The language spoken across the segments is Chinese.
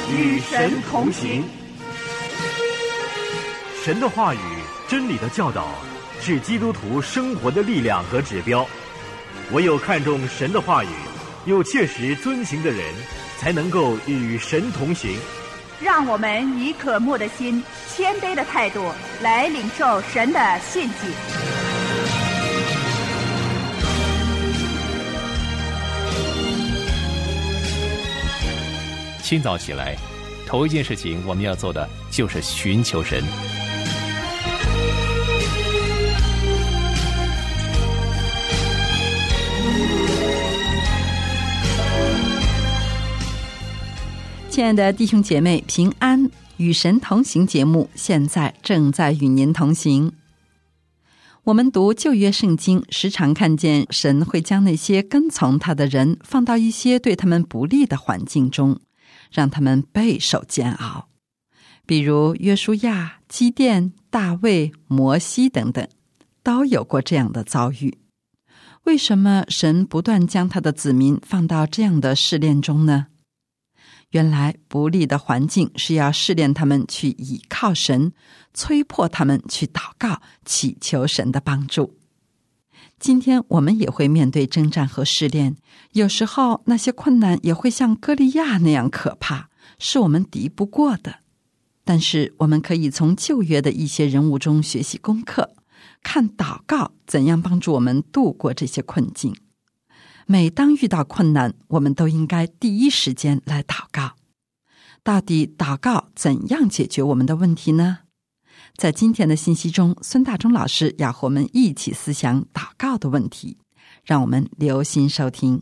与神同行。 神的话语、真理的教导是基督徒生活的力量和指标。唯有看重神的话语，又切实遵行的人，才能够与神同行。 让我们以渴慕的心、谦卑的态度来领受神的信息。 清早起来，头一件事情我们要做的就是寻求神。 亲爱的弟兄姐妹，平安，与神同行节目现在正在与您同行。我们读旧约圣经，时常看见神会将那些跟从他的人放到一些对他们不利的环境中，让他们备受煎熬。比如约书亚、基甸、大卫、摩西等等，都有过这样的遭遇。为什么神不断将他的子民放到这样的试炼中呢？原来不利的环境是要试炼他们去倚靠神，催迫他们去祷告，祈求神的帮助。今天我们也会面对征战和试炼，有时候那些困难也会像歌利亚那样可怕，是我们敌不过的。但是我们可以从旧约的一些人物中学习功课，看祷告怎样帮助我们度过这些困境。每当遇到困难，我们都应该第一时间来祷告。到底祷告怎样解决我们的问题呢？在今天的信息中，孙大中老师要和我们一起思想祷告的问题，让我们留心收听。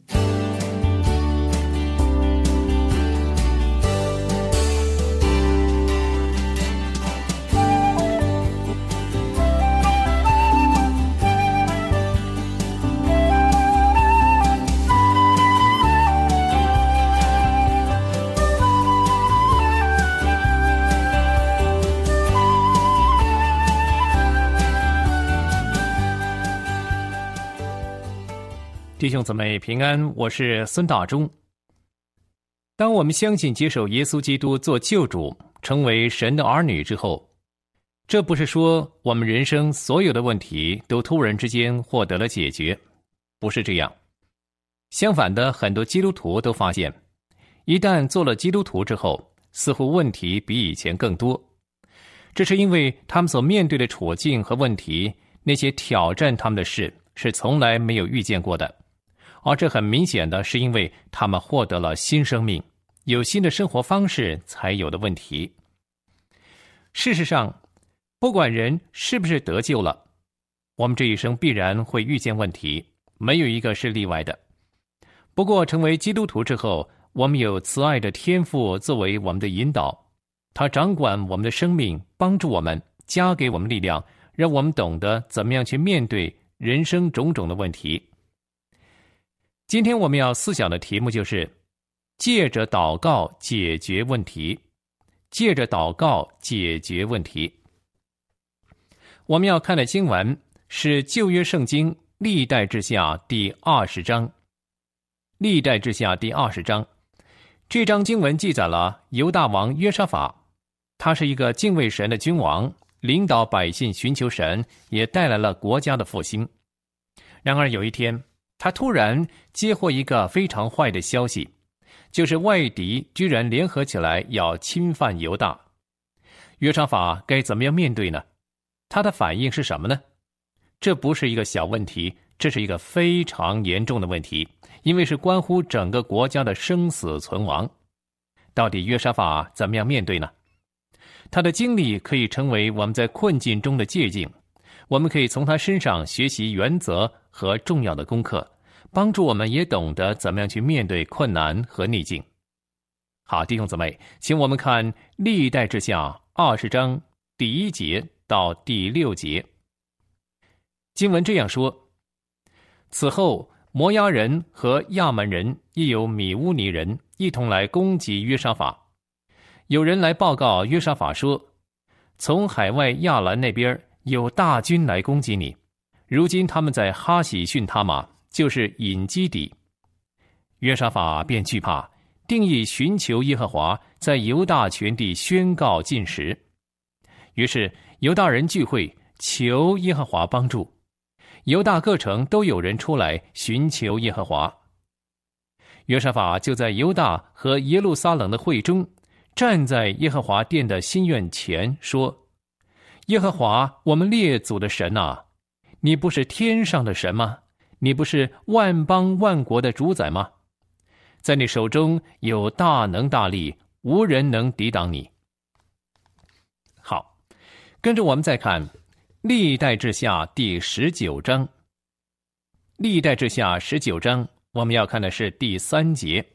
弟兄姊妹平安，我是孙大中。当我们相信接受耶稣基督做救主，成为神的儿女之后，这不是说我们人生所有的问题都突然之间获得了解决，不是这样。相反的，很多基督徒都发现，一旦做了基督徒之后，似乎问题比以前更多。这是因为他们所面对的处境和问题，那些挑战他们的事，是从来没有遇见过的。而这很明显的是因为他们获得了新生命，有新的生活方式才有的问题。事实上，不管人是不是得救了，我们这一生必然会遇见问题，没有一个是例外的。不过成为基督徒之后，我们有慈爱的天父作为我们的引导，他掌管我们的生命，帮助我们，加给我们力量，让我们懂得怎么样去面对人生种种的问题。今天我们要思想的题目就是借着祷告解决问题。借着祷告解决问题。我们要看的经文是旧约圣经历代志下第20章。历代志下第20章，这章经文记载了犹大王约沙法，他是一个敬畏神的君王，领导百姓寻求神，也带来了国家的复兴。然而有一天，他突然接获一个非常坏的消息，就是外敌居然联合起来要侵犯犹大。约沙法该怎么样面对呢？他的反应是什么呢？这不是一个小问题，这是一个非常严重的问题，因为是关乎整个国家的生死存亡。到底约沙法怎么样面对呢？他的经历可以成为我们在困境中的借鉴，我们可以从他身上学习原则和重要的功课，帮助我们也懂得怎么样去面对困难和逆境。好，弟兄姊妹，请我们看历代志下20章第1节到第6节。经文这样说：此后，摩押人和亚门人亦有米乌尼人一同来攻击约沙法。有人来报告约沙法说，从海外亚兰那边有大军来攻击你，如今他们在哈喜逊他玛，就是隐基底。约沙法便惧怕， 定义寻求耶和华在犹大全地宣告禁食。于是犹大人聚会，求耶和华帮助。犹大各城都有人出来寻求耶和华。约沙法就在犹大和耶路撒冷的会中，站在耶和华殿的新院前说：耶和华我们列祖的神啊，你不是天上的神吗？你不是万邦万国的主宰吗？在你手中有大能大力，无人能抵挡你。好，跟着我们再看历代志下第19章。历代志下19章，我们要看的是第3节。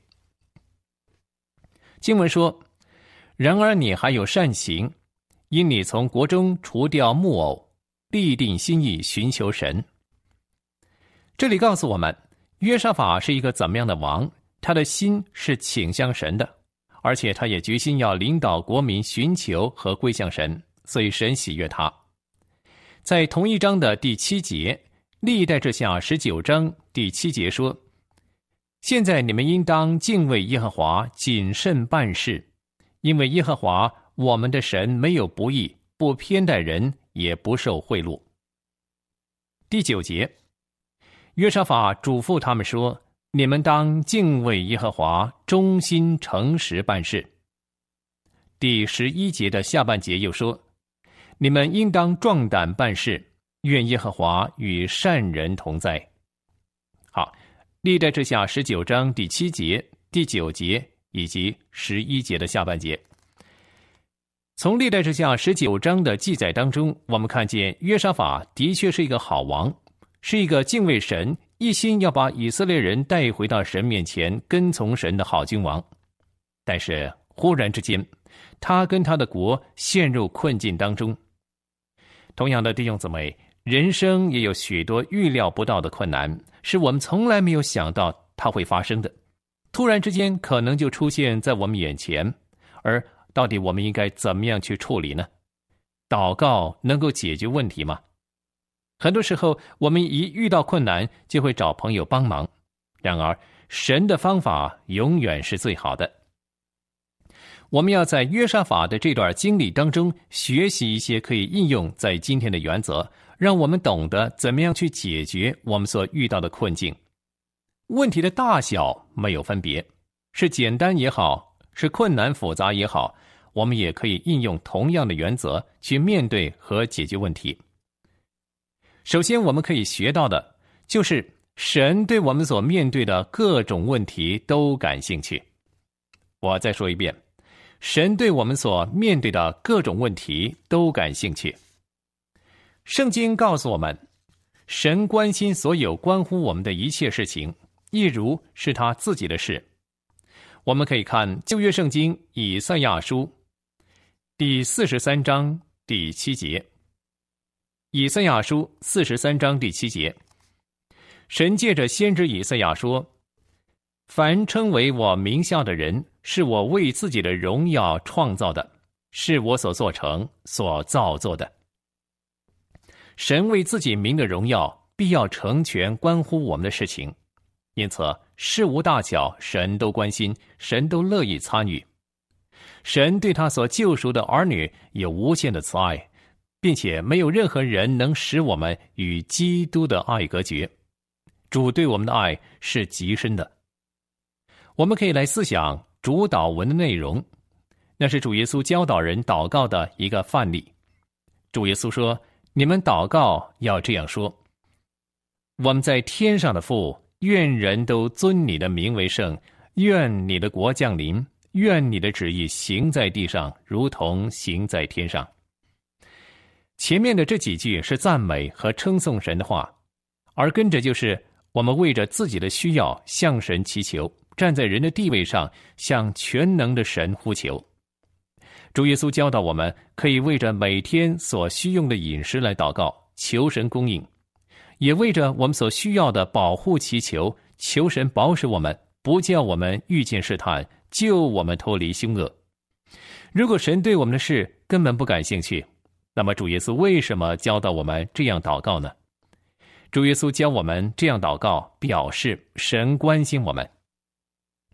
经文说：然而你还有善行，因你从国中除掉木偶，立定心意寻求神。这里告诉我们，约沙法是一个怎么样的王？他的心是倾向神的，而且他也决心要领导国民寻求和归向神，所以神喜悦他。在同一章的第7节，历代志下19章第7节说：现在你们应当敬畏耶和华，谨慎办事，因为耶和华我们的神没有不义，不偏待人，也不受贿赂。第9节，约沙法嘱咐他们说：你们当敬畏耶和华，忠心诚实办事。第11节的下半节又说：你们应当壮胆办事，愿耶和华与善人同在。好，历代志下19章第7节、第9节以及11节的下半节。从历代志下19章的记载当中，我们看见约沙法的确是一个好王，是一个敬畏神，一心要把以色列人带回到神面前跟从神的好君王。但是忽然之间，他跟他的国陷入困境当中。同样的弟兄姊妹，人生也有许多预料不到的困难，是我们从来没有想到它会发生的，突然之间可能就出现在我们眼前。而到底我们应该怎么样去处理呢？祷告能够解决问题吗？很多时候我们一遇到困难就会找朋友帮忙，然而神的方法永远是最好的。我们要在约沙法的这段经历当中学习一些可以应用在今天的原则，让我们懂得怎么样去解决我们所遇到的困境。问题的大小没有分别，是简单也好，是困难复杂也好，我们也可以应用同样的原则去面对和解决问题。首先我们可以学到的就是神对我们所面对的各种问题都感兴趣。我再说一遍，神对我们所面对的各种问题都感兴趣。圣经告诉我们，神关心所有关乎我们的一切事情，一如是他自己的事。我们可以看旧约圣经以赛亚书第43章第7节。以赛亚书43章第7节，神借着先知以赛亚说：凡称为我名下的人，是我为自己的荣耀创造的，是我所做成、所造作的。神为自己名的荣耀，必要成全关乎我们的事情，因此事无大小，神都关心，神都乐意参与。神对他所救赎的儿女有无限的慈爱，并且没有任何人能使我们与基督的爱隔绝。主对我们的爱是极深的。我们可以来思想主祷文的内容，那是主耶稣教导人祷告的一个范例。主耶稣说：你们祷告要这样说：我们在天上的父，愿人都尊你的名为圣，愿你的国降临，愿你的旨意行在地上，如同行在天上。前面的这几句是赞美和称颂神的话，而跟着就是我们为着自己的需要向神祈求，站在人的地位上向全能的神呼求。主耶稣教导我们可以为着每天所需用的饮食来祷告，求神供应，也为着我们所需要的保护祈求，求神保守我们，不叫我们遇见试探，救我们脱离凶恶。如果神对我们的事根本不感兴趣，那么主耶稣为什么教导我们这样祷告呢？主耶稣教我们这样祷告，表示神关心我们。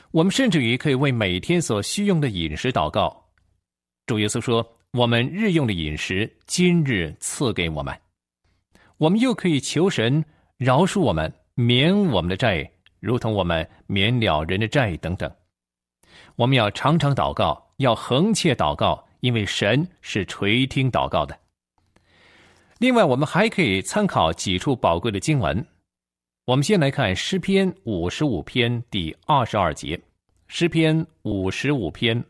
我们甚至于可以为每天所需用的饮食祷告。主耶稣说，我们日用的饮食今日赐给我们。我们又可以求神饶恕我们，免我们的债，如同我们免了人的债等等。我们要常常祷告，要恒切祷告，因为神是垂听祷告的。另外，我们还可以参考几处宝贵的经文。我们先来看诗篇55篇第22节。诗篇55篇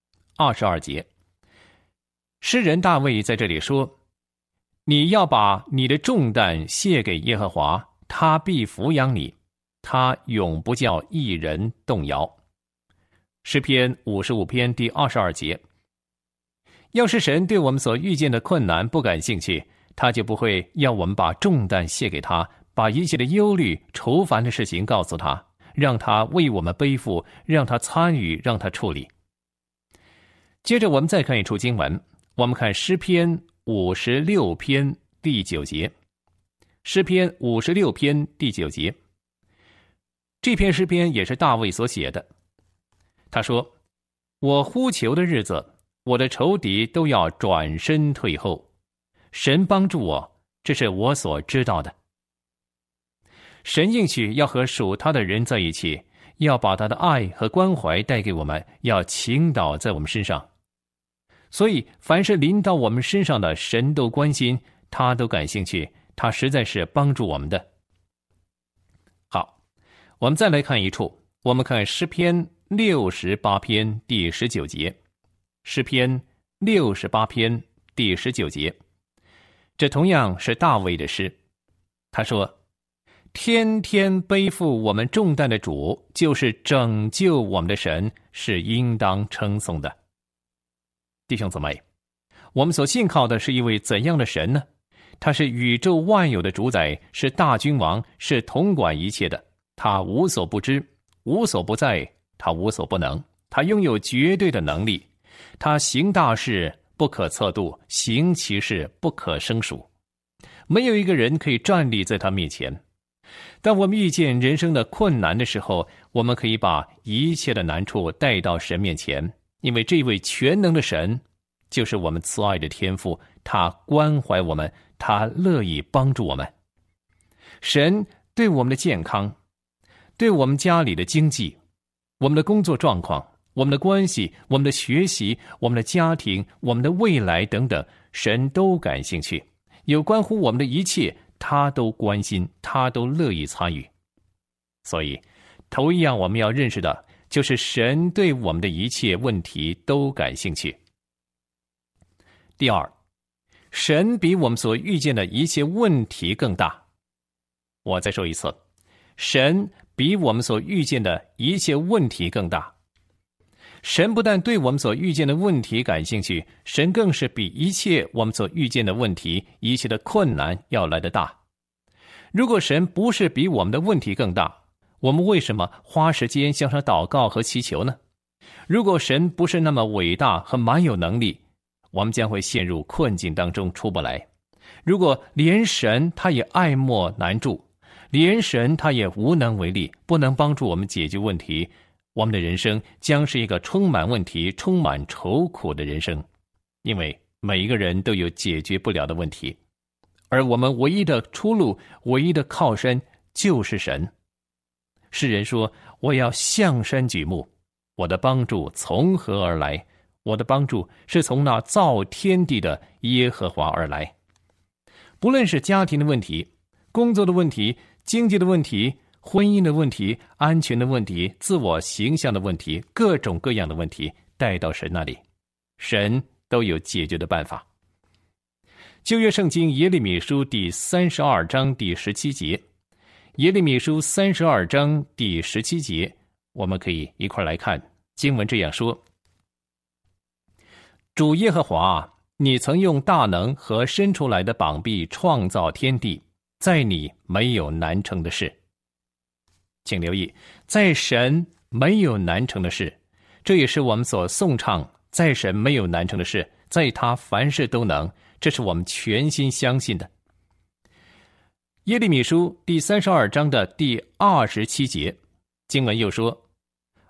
22节，诗人大卫在这里说，你要把你的重担卸给耶和华，他必抚养你，他永不叫一人动摇。诗篇55篇第22节，要是神对我们所遇见的困难不感兴趣，他就不会要我们把重担卸给他，把一切的忧虑愁烦的事情告诉他，让他为我们背负，让他参与，让他处理。接着我们再看一处经文，我们看诗篇56篇第9节。诗篇56篇第9节，这篇诗篇也是大卫所写的。他说，我呼求的日子，我的仇敌都要转身退后，神帮助我，这是我所知道的。神应许要和属他的人在一起，要把他的爱和关怀带给我们，要倾倒在我们身上。所以凡是临到我们身上的，神都关心，他都感兴趣，他实在是帮助我们的。好，我们再来看一处，我们看诗篇68篇第19节。诗篇68篇第19节，这同样是大卫的诗。他说，天天背负我们重担的主，就是拯救我们的神，是应当称颂的。弟兄姊妹，我们所信靠的是一位怎样的神呢？他是宇宙万有的主宰，是大君王，是统管一切的。他无所不知，无所不在，他无所不能，他拥有绝对的能力，他行大事不可测度，行其事不可胜数，没有一个人可以站立在他面前。当我们遇见人生的困难的时候，我们可以把一切的难处带到神面前，因为这位全能的神就是我们慈爱的天父，他关怀我们，他乐意帮助我们。神对我们的健康，对我们家里的经济，我们的工作状况，我们的关系，我们的学习，我们的家庭，我们的未来等等，神都感兴趣。有关乎我们的一切，他都关心，他都乐意参与。所以头一样我们要认识的就是神对我们的一切问题都感兴趣。第二，神比我们所遇见的一切问题更大。我再说一次，神比我们所遇见的一切问题更大。神不但对我们所遇见的问题感兴趣，神更是比一切我们所遇见的问题，一切的困难要来得大。如果神不是比我们的问题更大，我们为什么花时间向上祷告和祈求呢？如果神不是那么伟大和蛮有能力，我们将会陷入困境当中出不来。如果连神他也爱莫难助，连神他也无能为力，不能帮助我们解决问题，我们的人生将是一个充满问题、充满愁苦的人生。因为每一个人都有解决不了的问题，而我们唯一的出路、唯一的靠山就是神。诗人说，我要向山举目，我的帮助从何而来？我的帮助是从那造天地的耶和华而来。不论是家庭的问题、工作的问题、经济的问题、婚姻的问题、安全的问题、自我形象的问题，各种各样的问题带到神那里，神都有解决的办法。旧约圣经耶利米书第32章第17节，耶利米书32章第17节，我们可以一块来看。经文这样说，主耶和华，你曾用大能和伸出来的膀臂创造天地，在你没有难成的事。请留意，在神没有难成的事，这也是我们所颂唱，在神没有难成的事，在他凡事都能，这是我们全心相信的。耶利米书第32章的第27节，经文又说，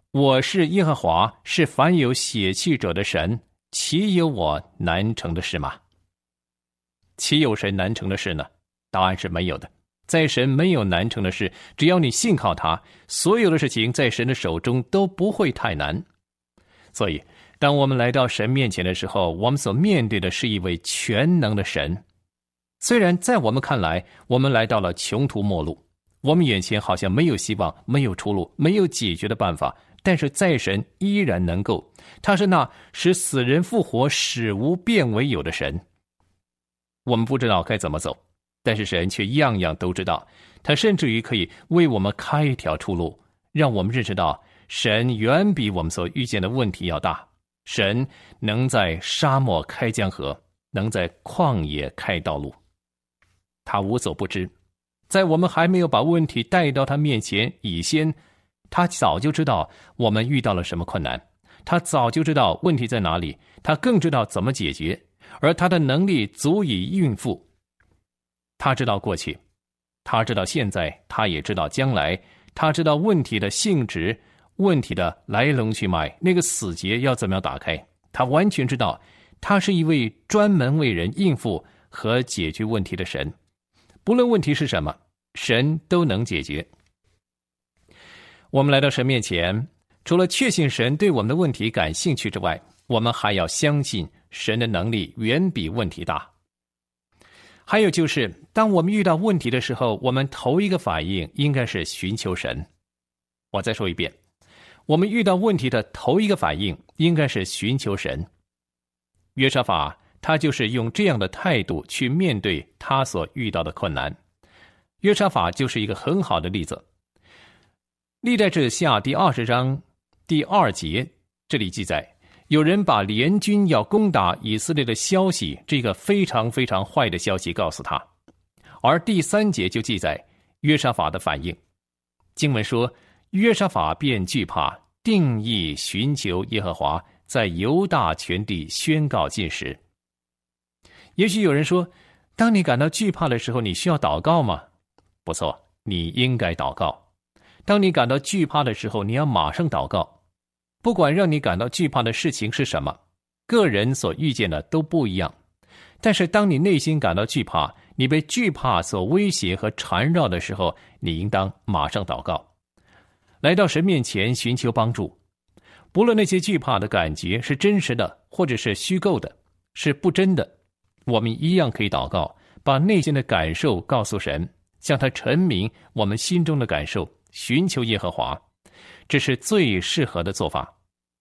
我是耶和华，是凡有血气者的神，岂有我难成的事吗？岂有神难成的事呢？答案是没有的。在神没有难成的事，只要你信靠他，所有的事情在神的手中都不会太难。所以当我们来到神面前的时候，我们所面对的是一位全能的神。虽然在我们看来，我们来到了穷途末路，我们眼前好像没有希望，没有出路，没有解决的办法，但是在神依然能够，他是那使死人复活，使无变为有的神。我们不知道该怎么走，但是神却样样都知道，他甚至于可以为我们开一条出路，让我们认识到神远比我们所遇见的问题要大。神能在沙漠开江河，能在旷野开道路，他无所不知。在我们还没有把问题带到他面前以先，他早就知道我们遇到了什么困难，他早就知道问题在哪里，他更知道怎么解决，而他的能力足以应付。他知道过去，他知道现在，他也知道将来，他知道问题的性质，问题的来龙去脉，那个死结要怎么样打开，他完全知道。他是一位专门为人应付和解决问题的神，不论问题是什么，神都能解决。我们来到神面前，除了确信神对我们的问题感兴趣之外，我们还要相信神的能力远比问题大。还有就是，当我们遇到问题的时候，我们头一个反应应该是寻求神。我再说一遍，我们遇到问题的头一个反应应该是寻求神。约沙法他就是用这样的态度去面对他所遇到的困难。约沙法就是一个很好的例子。历代志下第20章第2节，这里记载，有人把联军要攻打以色列的消息，这个非常非常坏的消息告诉他。而第3节就记载约沙法的反应。经文说，约沙法便惧怕，定义寻求耶和华，在犹大全地宣告禁食。也许有人说，当你感到惧怕的时候，你需要祷告吗？不错，你应该祷告。当你感到惧怕的时候，你要马上祷告。不管让你感到惧怕的事情是什么，个人所遇见的都不一样。但是当你内心感到惧怕，你被惧怕所威胁和缠绕的时候，你应当马上祷告，来到神面前寻求帮助。不论那些惧怕的感觉是真实的，或者是虚构的，是不真的，我们一样可以祷告，把内心的感受告诉神，向他陈明我们心中的感受，寻求耶和华，这是最适合的做法。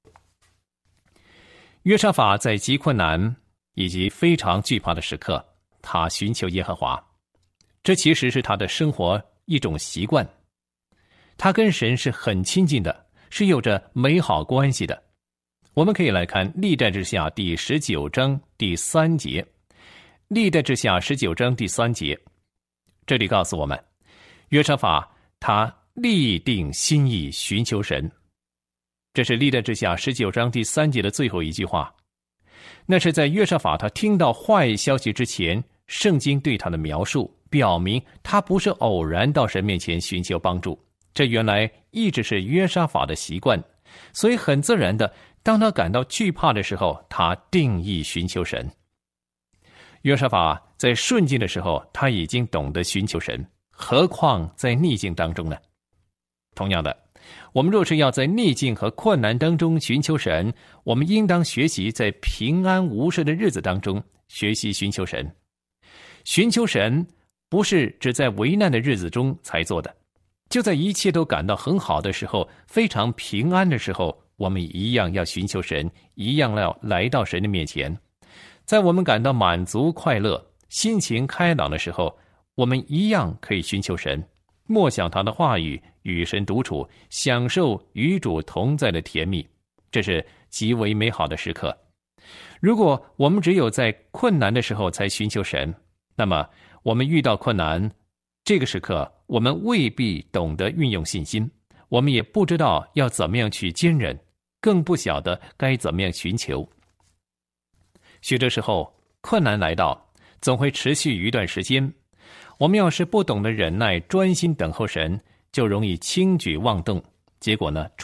约沙法在极困难以及非常惧怕的时刻，他寻求耶和华，这其实是他的生活一种习惯。他跟神是很亲近的，是有着美好关系的。我们可以来看历代志下第19章第3节。历代志下19章第3节，这里告诉我们，约沙法他立定心意寻求神。这是历代志下19章第3节的最后一句话。那是在约沙法他听到坏消息之前，圣经对他的描述表明他不是偶然到神面前寻求帮助，这原来一直是约沙法的习惯。所以很自然的，当他感到惧怕的时候，他定义寻求神。约沙法在顺境的时候，他已经懂得寻求神，何况在逆境当中呢？同样的，我们若是要在逆境和困难当中寻求神，我们应当学习在平安无事的日子当中学习寻求神。寻求神不是只在危难的日子中才做的，就在一切都感到很好的时候，非常平安的时候，我们一样要寻求神，一样要来到神的面前。在我们感到满足快乐，心情开朗的时候，我们一样可以寻求神，默想他的话语，与神独处，享受与主同在的甜蜜，这是极为美好的时刻。如果我们只有在困难的时候才寻求神，那么我们遇到困难，这个时刻我们未必懂得运用信心，我们也不知道要怎么样去坚忍，更不晓得该怎么样寻求。许多时候困难来到，总会持续一段时间，我们要是不懂得忍耐，专心等候神，就容易轻举妄动，结果呢，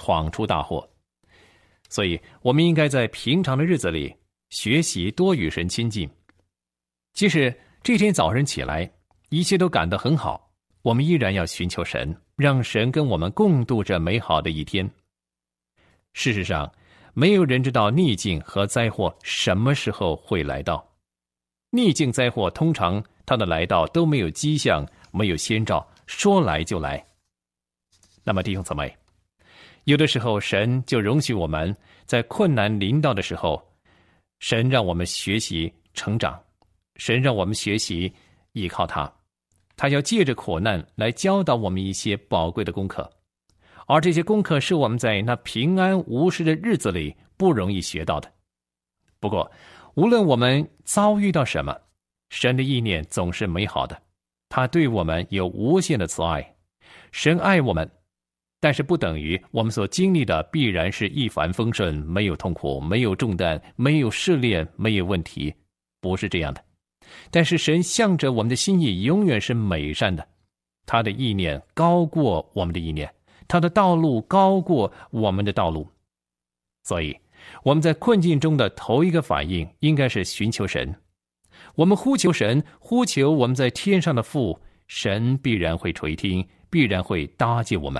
闯出大祸。所以我们应该在平常的日子里学习多与神亲近。即使这天早晨起来一切都感到很好，我们依然要寻求神，让神跟我们共度这美好的一天。事实上，没有人知道逆境和灾祸什么时候会来到。逆境灾祸通常它的来到都没有迹象，没有先兆，说来就来。那么弟兄姊妹，有的时候神就容许我们在困难临到的时候，神让我们学习成长，神让我们学习依靠他，他要借着苦难来教导我们一些宝贵的功课，而这些功课是我们在那平安无事的日子里不容易学到的。不过无论我们遭遇到什么，神的意念总是美好的，他对我们有无限的慈爱。神爱我们，但是不等于我们所经历的必然是一帆风顺，没有痛苦，没有重担，没有试炼，没有问题，不是这样的。但是神向着我们的心意永远是美善的，他的意念高过我们的意念，他的道路高过我们的道路。所以我们在困境中的头一个反应应该是寻求神。我们呼求神，呼求我们在天上的父，神必然会垂听，必然会搭救我们。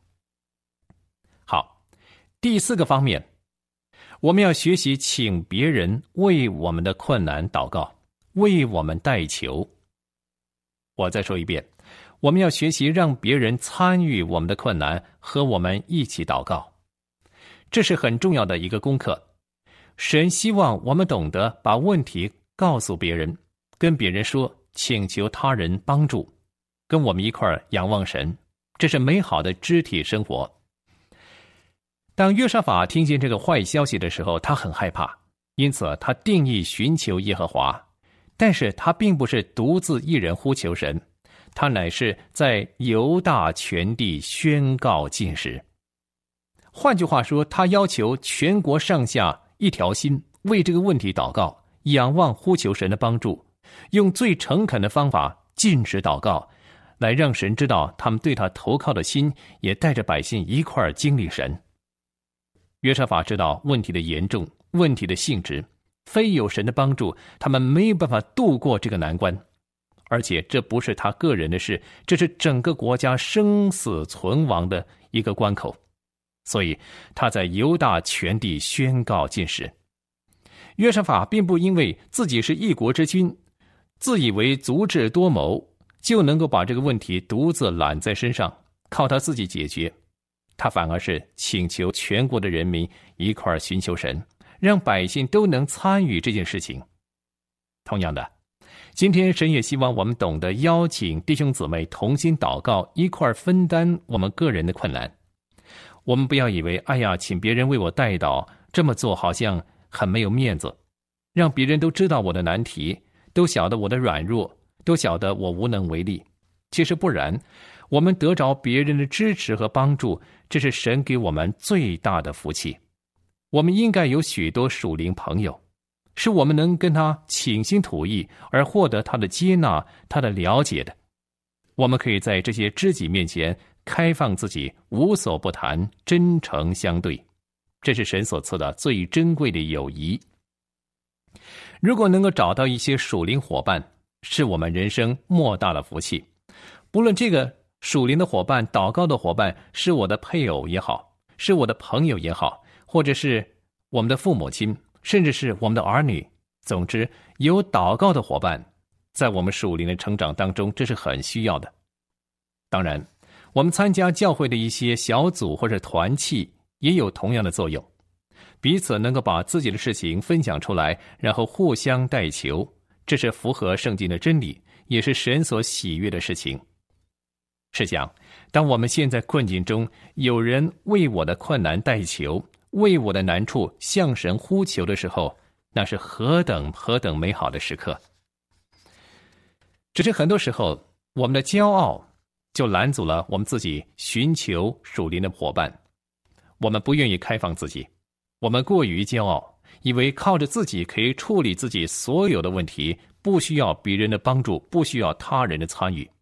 好，第四个方面，我们要学习请别人为我们的困难祷告，为我们代求。我再说一遍，我们要学习让别人参与我们的困难，和我们一起祷告。这是很重要的一个功课。神希望我们懂得把问题告诉别人，跟别人说，请求他人帮助，跟我们一块儿仰望神，这是美好的肢体生活。当约沙法听见这个坏消息的时候，他很害怕，因此他定义寻求耶和华。但是他并不是独自一人呼求神，他乃是在犹大全地宣告禁食。换句话说，他要求全国上下一条心，为这个问题祷告，仰望呼求神的帮助，用最诚恳的方法禁食祷告，来让神知道他们对他投靠的心，也带着百姓一块儿经历神。约沙法知道问题的严重，问题的性质，非有神的帮助，他们没有办法度过这个难关。而且这不是他个人的事，这是整个国家生死存亡的一个关口。所以他在犹大全地宣告禁食。约沙法并不因为自己是一国之君，自以为足智多谋，就能够把这个问题独自揽在身上，靠他自己解决。他反而是请求全国的人民一块儿寻求神，让百姓都能参与这件事情。同样的，今天神也希望我们懂得邀请弟兄姊妹同心祷告，一块儿分担我们个人的困难。我们不要以为，哎呀，请别人为我代祷，这么做好像很没有面子，让别人都知道我的难题，都晓得我的软弱，都晓得我无能为力。其实不然，我们得着别人的支持和帮助，这是神给我们最大的福气。我们应该有许多属灵朋友，是我们能跟他倾心吐意，而获得他的接纳，他的了解的。我们可以在这些知己面前开放自己，无所不谈，真诚相对，这是神所赐的最珍贵的友谊。如果能够找到一些属灵伙伴，是我们人生莫大的福气。不论这个属灵的伙伴、祷告的伙伴是我的配偶也好，是我的朋友也好，或者是我们的父母亲，甚至是我们的儿女，总之有祷告的伙伴，在我们属灵的成长当中，这是很需要的。当然，我们参加教会的一些小组或者团契也有同样的作用，彼此能够把自己的事情分享出来，然后互相代求，这是符合圣经的真理，也是神所喜悦的事情。试想，当我们现在困境中，有人为我的困难代求，为我的难处向神呼求的时候，那是何等美好的时刻。只是很多时候，我们的骄傲就拦阻了我们自己寻求属灵的伙伴。我们不愿意开放自己，我们过于骄傲，以为靠着自己可以处理自己所有的问题，不需要别人的帮助，不需要他人的参与。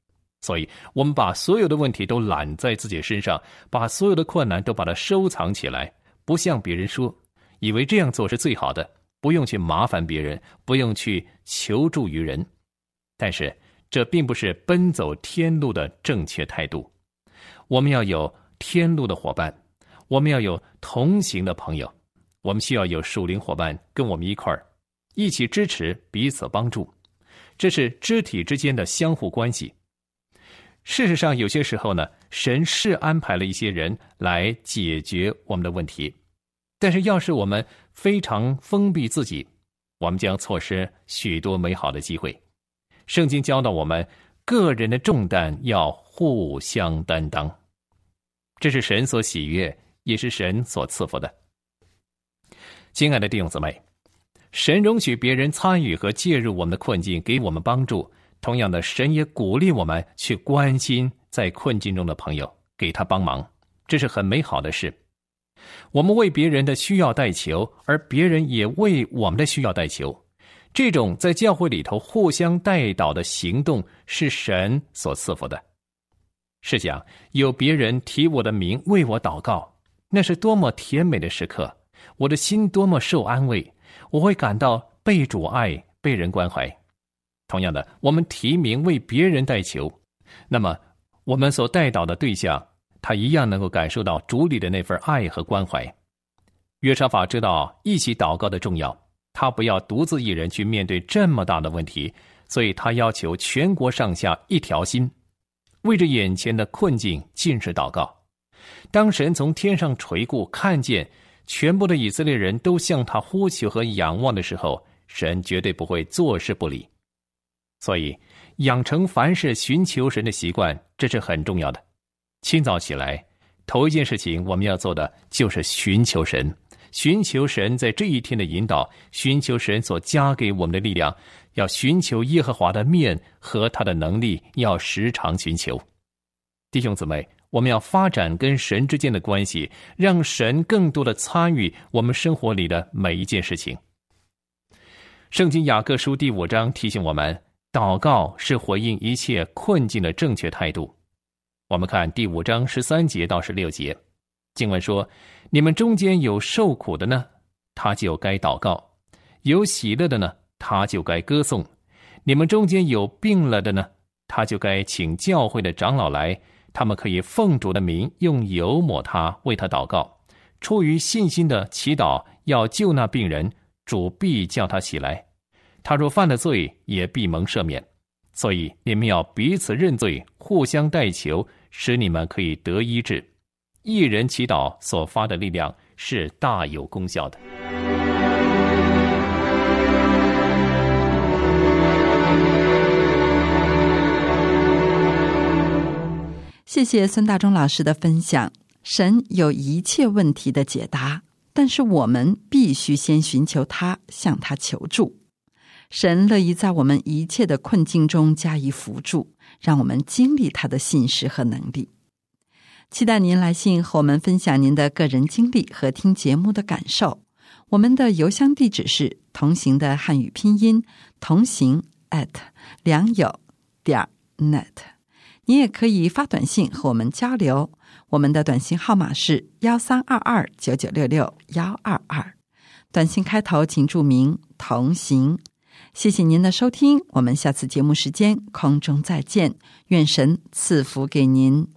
所以我们把所有的问题都揽在自己身上，把所有的困难都把它收藏起来，不向别人说，以为这样做是最好的，不用去麻烦别人，不用去求助于人。但是这并不是奔走天路的正确态度。我们要有天路的伙伴，我们要有同行的朋友，我们需要有属灵伙伴跟我们一块儿，一起支持，彼此帮助，这是肢体之间的相互关系。事实上，有些时候呢，神是安排了一些人来解决我们的问题，但是要是我们非常封闭自己，我们将错失许多美好的机会。圣经教导我们，个人的重担要互相担当，这是神所喜悦，也是神所赐福的。亲爱的弟兄姊妹，神容许别人参与和介入我们的困境，给我们帮助，同样的，神也鼓励我们去关心在困境中的朋友，给他帮忙，这是很美好的事。我们为别人的需要代求，而别人也为我们的需要代求，这种在教会里头互相代祷的行动是神所赐福的。试想，有别人提我的名为我祷告，那是多么甜美的时刻，我的心多么受安慰，我会感到被主爱，被人关怀。同样的，我们提名为别人代求，那么我们所代祷的对象，他一样能够感受到主里的那份爱和关怀。约沙法知道一起祷告的重要，他不要独自一人去面对这么大的问题，所以他要求全国上下一条心，为着眼前的困境禁食祷告。当神从天上垂顾，看见全部的以色列人都向他呼求和仰望的时候，神绝对不会坐视不理。所以养成凡事寻求神的习惯，这是很重要的。清早起来，头一件事情我们要做的就是寻求神，寻求神在这一天的引导，寻求神所加给我们的力量，要寻求耶和华的面和他的能力，要时常寻求。弟兄姊妹，我们要发展跟神之间的关系，让神更多的参与我们生活里的每一件事情。圣经雅各书第5章提醒我们，祷告是回应一切困境的正确态度。我们看第5章13节到16节，经文说，你们中间有受苦的呢，他就该祷告；有喜乐的呢，他就该歌颂；你们中间有病了的呢，他就该请教会的长老来，他们可以奉主的名用油抹他，为他祷告。出于信心的祈祷要救那病人，主必叫他起来。他若犯了罪，也必蒙赦免。所以你们要彼此认罪，互相代求，使你们可以得医治。一人祈祷所发的力量是大有功效的。 谢谢孙大中老师的分享。神有一切问题的解答，但是我们必须先寻求他，向他求助。神乐意在我们一切的困境中加以扶助，让我们经历他的信实和能力。期待您来信和我们分享您的个人经历和听节目的感受。我们的邮箱地址是同行的汉语拼音同行@良友.net。你也可以发短信和我们交流，我们的短信号码是13229966-122，短信开头请注明同行。谢谢您的收听，我们下次节目时间空中再见，愿神赐福给您。